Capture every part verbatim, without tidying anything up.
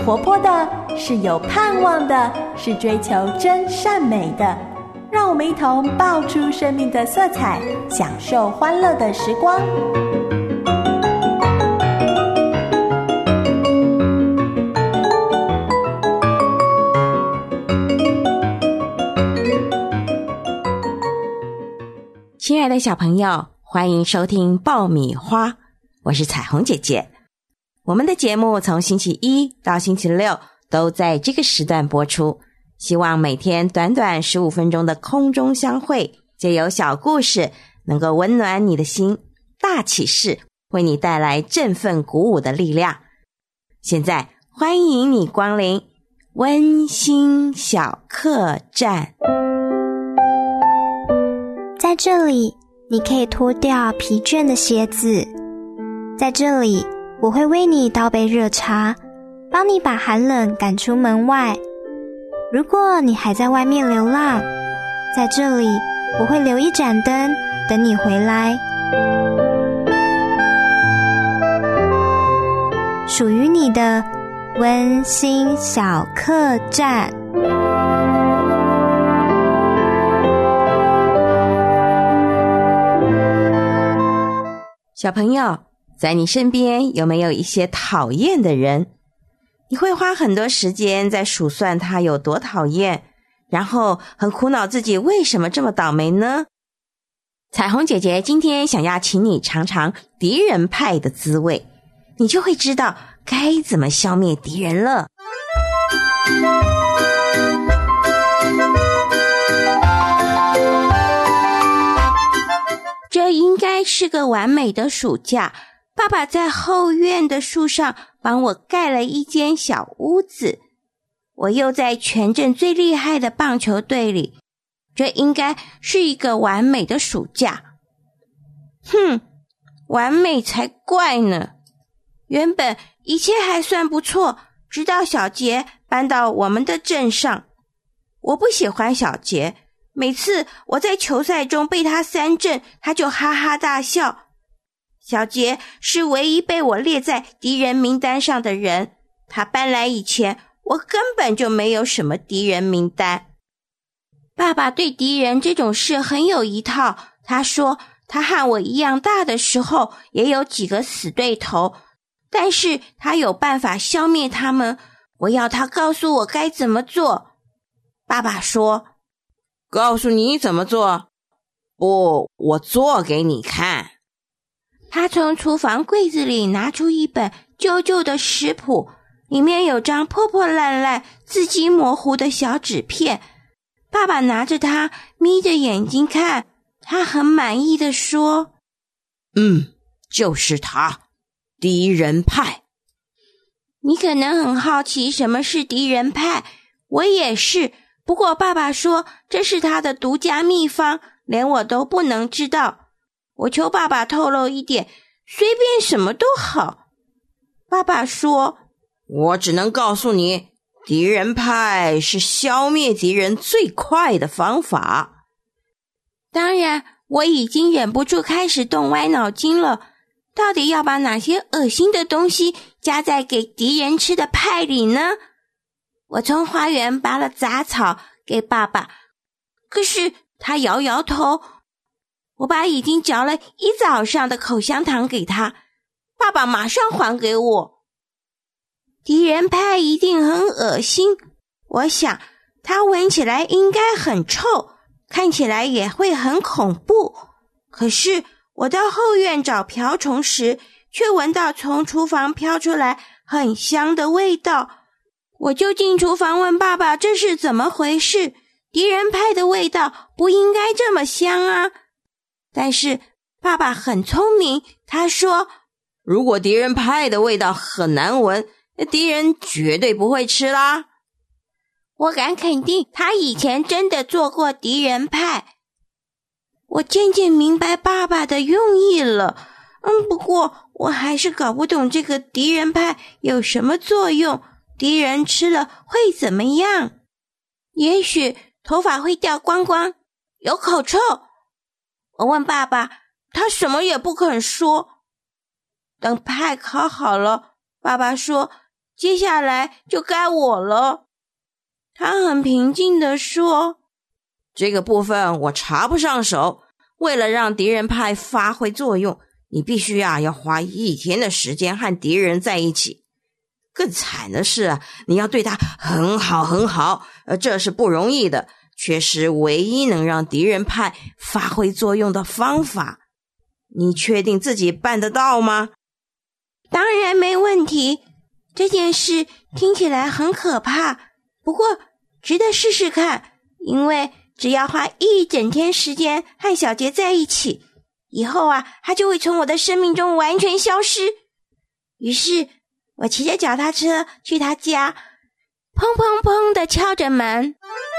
活泼的，是有盼望的，是追求真善美的。让我们一同爆出生命的色彩，享受欢乐的时光。 亲爱的小朋友，欢迎收听爆米花，我是彩虹姐姐。我们的节目从星期一到星期六都在这个时段播出，希望每天短短十五分钟的空中相会，藉由小故事能够温暖你的心，大启示为你带来振奋鼓舞的力量。现在欢迎你光临温馨小客栈。 在这里，你可以脱掉疲倦的鞋子。在这里，我会为你倒杯热茶，帮你把寒冷赶出门外。如果你还在外面流浪，在这里，我会留一盏灯，等你回来。属于你的温馨小客栈。 小朋友，在你身边有没有一些讨厌的人？你会花很多时间在数算他有多讨厌，然后很苦恼自己为什么这么倒霉呢？彩虹姐姐今天想要请你尝尝敌人派的滋味，你就会知道该怎么消灭敌人了。这应该是个完美的暑假，爸爸在后院的树上帮我盖了一间小屋子，我又在全镇最厉害的棒球队里，这应该是一个完美的暑假。哼，完美才怪呢！原本一切还算不错，直到小杰搬到我们的镇上。我不喜欢小杰，每次我在球赛中被他三振，他就哈哈大笑。小杰是唯一被我列在敌人名单上的人，他搬来以前，我根本就没有什么敌人名单。爸爸对敌人这种事很有一套，他说他和我一样大的时候也有几个死对头，但是他有办法消灭他们，我要他告诉我该怎么做。爸爸说， 告诉你怎么做？不，我做给你看。 他从厨房柜子里拿出一本旧旧的食谱，里面有张破破烂烂、字迹模糊的小纸片。爸爸拿着它，眯着眼睛看，他很满意地说：“ 嗯，就是它，敌人派。” 你可能很好奇什么是敌人派，我也是。不过爸爸说这是他的独家秘方，连我都不能知道。我求爸爸透露一点，随便什么都好。爸爸说， 我只能告诉你，敌人派是消灭敌人最快的方法。 当然，我已经忍不住开始动歪脑筋了，到底要把哪些恶心的东西加在给敌人吃的派里呢？我从花园拔了杂草给爸爸，可是他摇摇头。我把已经嚼了一早上的口香糖给他，爸爸马上还给我。敌人派一定很恶心，我想它闻起来应该很臭，看起来也会很恐怖。可是我到后院找瓢虫时，却闻到从厨房飘出来很香的味道。我就进厨房问爸爸这是怎么回事，敌人派的味道不应该这么香啊。但是爸爸很聪明，他说， 如果敌人派的味道很难闻，敌人绝对不会吃啦。 我敢肯定他以前真的做过敌人派。我渐渐明白爸爸的用意了，嗯，不过我还是搞不懂这个敌人派有什么作用，敌人吃了会怎么样？也许头发会掉光光，有口臭。我问爸爸，他什么也不肯说。等派烤好了，爸爸说， 接下来就该我了。他很平静地说， 这个部分我插不上手，为了让敌人派发挥作用，你必须啊要花一天的时间和敌人在一起。更惨的是啊，你要对他很好很好，呃，这是不容易的，却是唯一能让敌人派发挥作用的方法。你确定自己办得到吗？ 当然没问题，这件事听起来很可怕，不过值得试试看，因为只要花一整天时间和小杰在一起，以后啊，他就会从我的生命中完全消失。于是我骑着脚踏车去他家，砰砰砰地敲着门。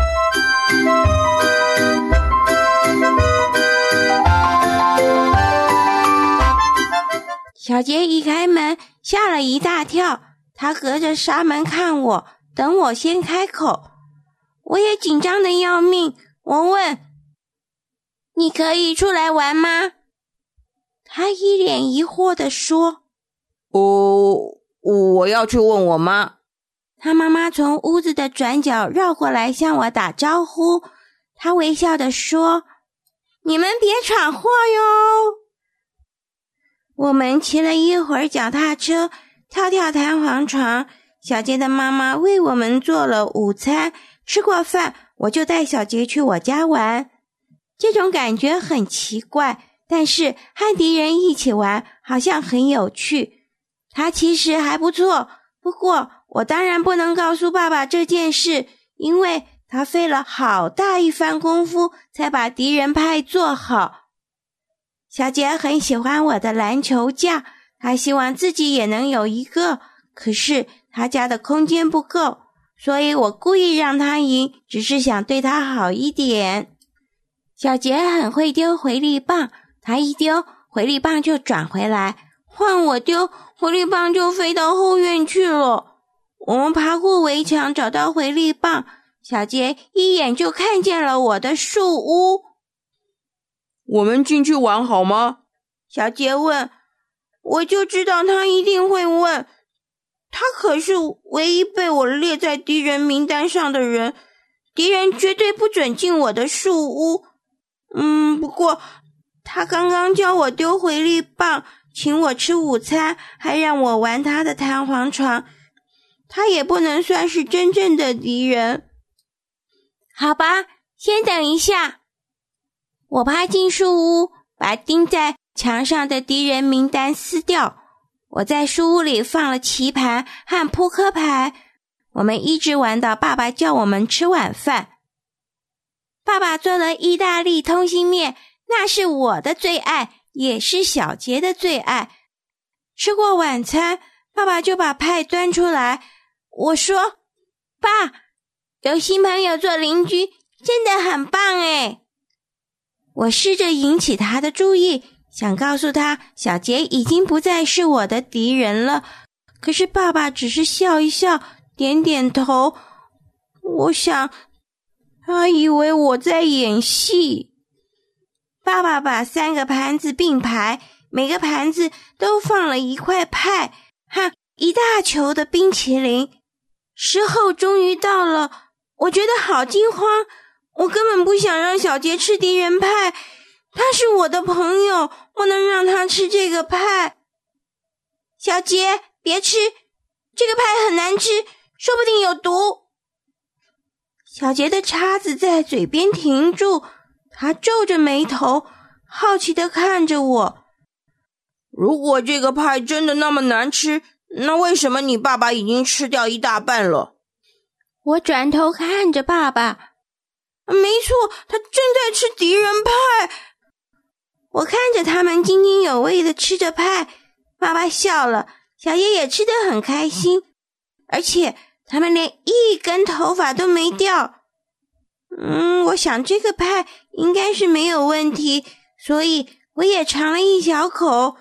小杰一开门，吓了一大跳，他隔着纱门看我，等我先开口。我也紧张得要命，我问，你可以出来玩吗？他一脸疑惑地说， 哦，我要去问我妈。 他妈妈从屋子的转角绕过来向我打招呼，他微笑地说，你们别闯祸哟。我们骑了一会儿脚踏车，跳跳弹簧床，小杰的妈妈为我们做了午餐，吃过饭，我就带小杰去我家玩。这种感觉很奇怪，但是和敌人一起玩好像很有趣。他其实还不错，不过我当然不能告诉爸爸这件事，因为他费了好大一番功夫才把敌人派做好。小杰很喜欢我的篮球架，他希望自己也能有一个，可是他家的空间不够，所以我故意让他赢，只是想对他好一点。小杰很会丢回力棒，他一丢，回力棒就转回来，换我丢，回力棒就飞到后院去了。我们爬过围墙找到回力棒，小杰一眼就看见了我的树屋。 我们进去玩好吗？ 小杰问。我就知道他一定会问，他可是唯一被我列在敌人名单上的人，敌人绝对不准进我的树屋。嗯，不过他刚刚教我丢回力棒，请我吃午餐，还让我玩他的弹簧床，他也不能算是真正的敌人。好吧，先等一下。我爬进树屋，把钉在墙上的敌人名单撕掉。我在树屋里放了棋盘和扑克牌，我们一直玩到爸爸叫我们吃晚饭。爸爸做了意大利通心面，那是我的最爱，也是小杰的最爱。吃过晚餐，爸爸就把派端出来。我说，爸，有新朋友做邻居，真的很棒诶。我试着引起他的注意，想告诉他小杰已经不再是我的敌人了，可是爸爸只是笑一笑，点点头。我想他以为我在演戏。爸爸把三个盘子并排，每个盘子都放了一块派和一大球的冰淇淋。时候终于到了，我觉得好惊慌，我根本不想让小杰吃敌人派，他是我的朋友，不能让他吃这个派。小杰，别吃，这个派很难吃，说不定有毒。小杰的叉子在嘴边停住，他皱着眉头，好奇地看着我。 如果这个派真的那么难吃，那为什么你爸爸已经吃掉一大半了？ 我转头看着爸爸，没错，他正在吃敌人派。我看着他们津津有味地吃着派，爸爸笑了，小爷也吃得很开心，而且他们连一根头发都没掉。嗯，我想这个派应该是没有问题，所以我也尝了一小口。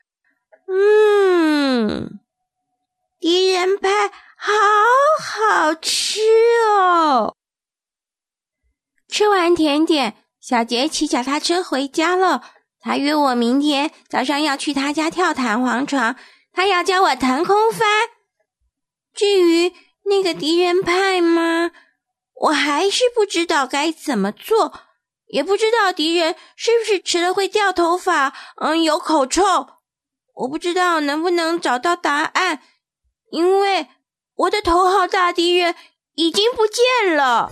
嗯，敌人派好好吃哦。吃完甜点，小杰骑脚踏车回家了。他约我明天早上要去他家跳弹簧床，他要教我腾空翻。 至于那个敌人派吗？我还是不知道该怎么做，也不知道敌人是不是吃了会掉头发，嗯，有口臭。我不知道能不能找到答案，因为我的头号大敌人已经不见了。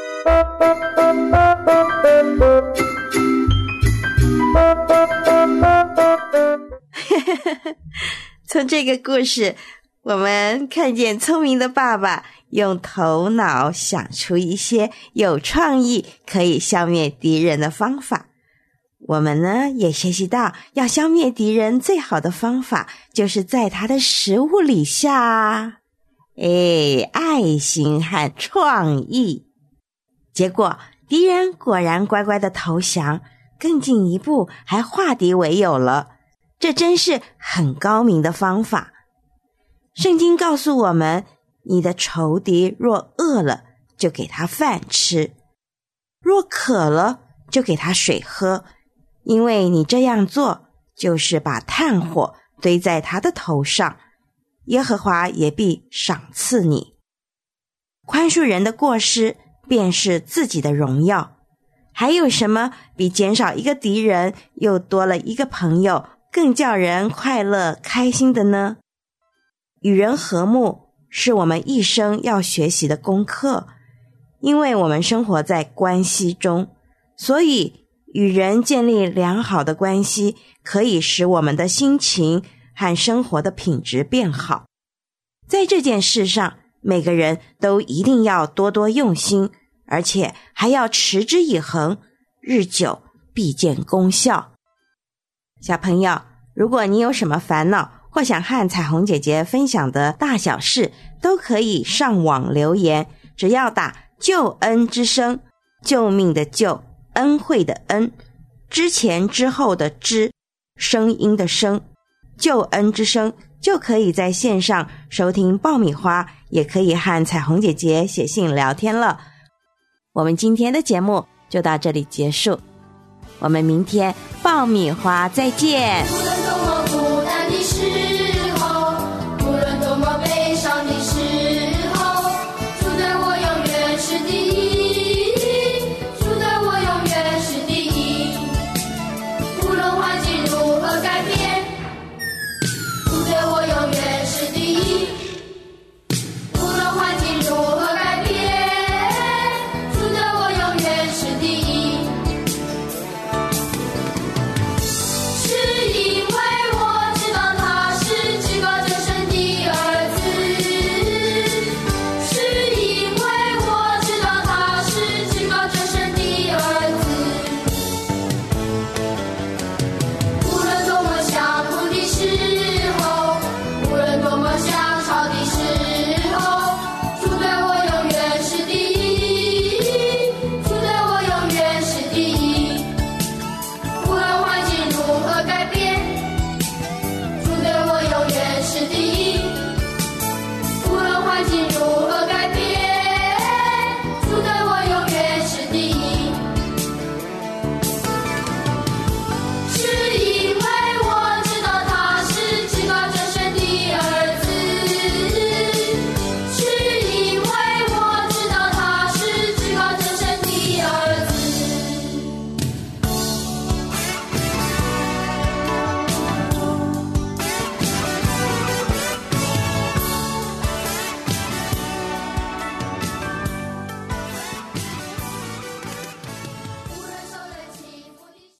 从这个故事，我们看见聪明的爸爸用头脑想出一些有创意可以消灭敌人的方法。我们呢也学习到要消灭敌人最好的方法就是在他的食物里下哎，爱心和创意。结果敌人果然乖乖的投降，更进一步还化敌为友了。这真是很高明的方法。圣经告诉我们，你的仇敌若饿了，就给他饭吃；若渴了，就给他水喝。因为你这样做，就是把炭火堆在他的头上，耶和华也必赏赐你。宽恕人的过失，便是自己的荣耀。还有什么比减少一个敌人，又多了一个朋友，更叫人快乐开心的呢？与人和睦是我们一生要学习的功课，因为我们生活在关系中，所以与人建立良好的关系，可以使我们的心情和生活的品质变好。在这件事上，每个人都一定要多多用心，而且还要持之以恒，日久必见功效。小朋友，如果你有什么烦恼，或想和彩虹姐姐分享的大小事，都可以上网留言，只要打救恩之声，救命的救，恩惠的恩，之前之后的之，声音的声，救恩之声，就可以在线上收听爆米花，也可以和彩虹姐姐写信聊天了。我们今天的节目就到这里结束，我们明天爆米花再见。